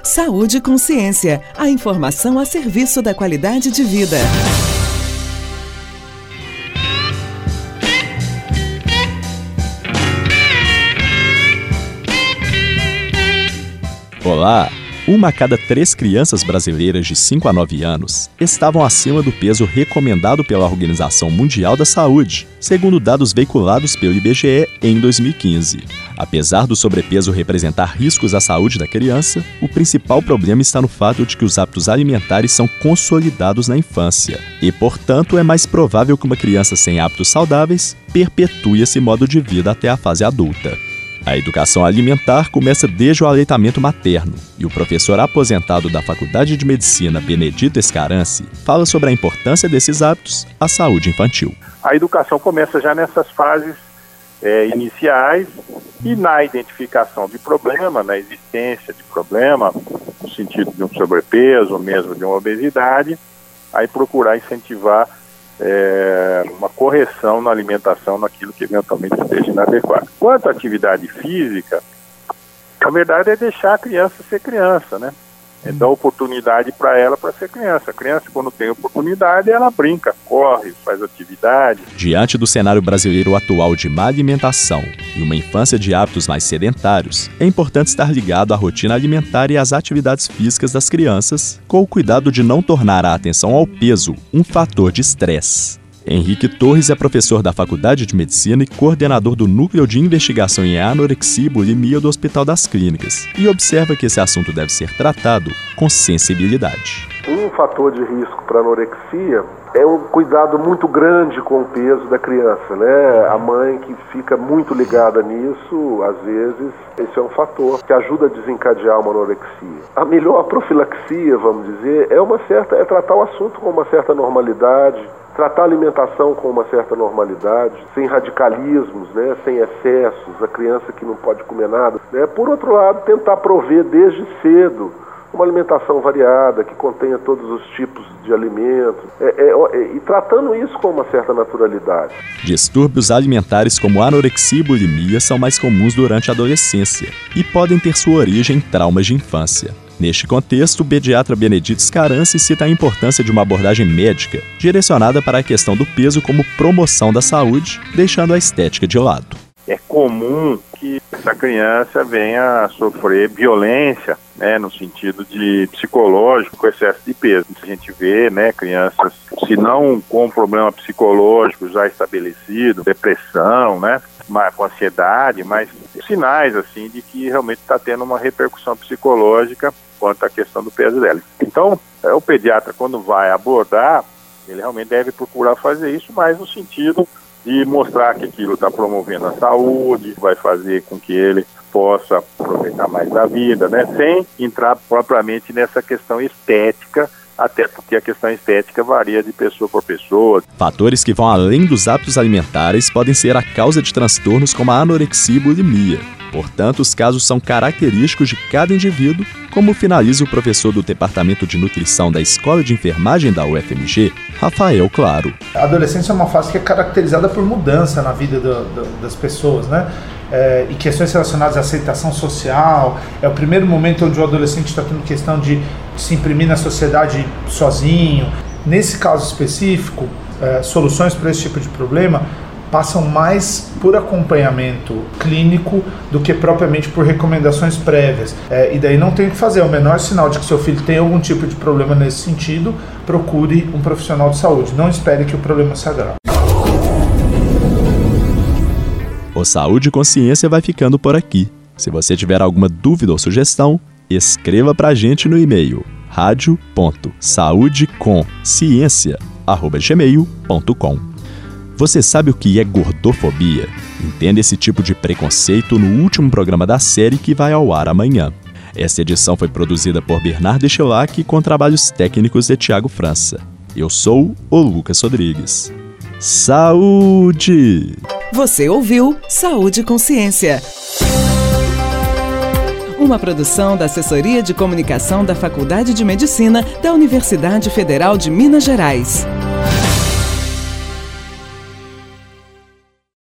Saúde e Consciência, a informação a serviço da qualidade de vida. Olá! 1 a cada 3 crianças brasileiras de 5 a 9 anos estavam acima do peso recomendado pela Organização Mundial da Saúde, segundo dados veiculados pelo IBGE em 2015. Apesar do sobrepeso representar riscos à saúde da criança, o principal problema está no fato de que os hábitos alimentares são consolidados na infância e, portanto, é mais provável que uma criança sem hábitos saudáveis perpetue esse modo de vida até a fase adulta. A educação alimentar começa desde o aleitamento materno, e o professor aposentado da Faculdade de Medicina, Benedito Escaranci, fala sobre a importância desses hábitos à saúde infantil. A educação começa já nessas fases iniciais e na identificação de problema, na existência de problema, no sentido de um sobrepeso ou mesmo de uma obesidade, aí procurar incentivar uma correção na alimentação, naquilo que eventualmente esteja inadequado. Quanto à atividade física, a verdade é deixar a criança ser criança, né? É dar oportunidade para ela para ser criança. A criança, quando tem oportunidade, ela brinca, corre, faz atividade. Diante do cenário brasileiro atual de má alimentação e uma infância de hábitos mais sedentários, é importante estar ligado à rotina alimentar e às atividades físicas das crianças, com o cuidado de não tornar a atenção ao peso um fator de estresse. Henrique Torres é professor da Faculdade de Medicina e coordenador do Núcleo de Investigação em Anorexia e Bulimia do Hospital das Clínicas e observa que esse assunto deve ser tratado com sensibilidade. Um fator de risco para a anorexia é um cuidado muito grande com o peso da criança, né? A mãe que fica muito ligada nisso, às vezes, esse é um fator que ajuda a desencadear uma anorexia. A melhor profilaxia, vamos dizer, é tratar o assunto com uma certa normalidade, tratar a alimentação com uma certa normalidade, sem radicalismos, né? Sem excessos, a criança que não pode comer nada, né? Por outro lado, tentar prover desde cedo uma alimentação variada, que contenha todos os tipos de alimentos, e tratando isso com uma certa naturalidade. Distúrbios alimentares como anorexia e bulimia são mais comuns durante a adolescência e podem ter sua origem em traumas de infância. Neste contexto, o pediatra Benedito Escaranci cita a importância de uma abordagem médica direcionada para a questão do peso como promoção da saúde, deixando a estética de lado. É comum que essa criança venha a sofrer violência, né, no sentido de psicológico, com excesso de peso. A gente vê, né, crianças, se não com problema psicológico já estabelecido, depressão, né, com ansiedade, mas sinais assim de que realmente está tendo uma repercussão psicológica quanto à questão do peso dela. Então, o pediatra, quando vai abordar, ele realmente deve procurar fazer isso, mas no sentido de mostrar que aquilo está promovendo a saúde, vai fazer com que ele possa aproveitar mais da vida, né? Sem entrar propriamente nessa questão estética, até porque a questão estética varia de pessoa por pessoa. Fatores que vão além dos hábitos alimentares podem ser a causa de transtornos como a anorexia e bulimia. Portanto, os casos são característicos de cada indivíduo, como finaliza o professor do Departamento de Nutrição da Escola de Enfermagem da UFMG, Rafael Claro. A adolescência é uma fase que é caracterizada por mudança na vida das pessoas, né? E questões relacionadas à aceitação social. É o primeiro momento onde o adolescente está tendo questão de se imprimir na sociedade sozinho. Nesse caso específico, soluções para esse tipo de problema passam mais por acompanhamento clínico do que propriamente por recomendações prévias. E daí não tem o que fazer. O menor sinal de que seu filho tem algum tipo de problema nesse sentido, procure um profissional de saúde. Não espere que o problema se agrave. O Saúde e Consciência vai ficando por aqui. Se você tiver alguma dúvida ou sugestão, escreva pra gente no e-mail radio.saudecomciência@gmail.com. Você sabe o que é gordofobia? Entenda esse tipo de preconceito no último programa da série que vai ao ar amanhã. Esta edição foi produzida por Bernardo Echilac com trabalhos técnicos de Tiago França. Eu sou o Lucas Rodrigues. Saúde! Você ouviu Saúde e Consciência. Uma produção da Assessoria de Comunicação da Faculdade de Medicina da Universidade Federal de Minas Gerais.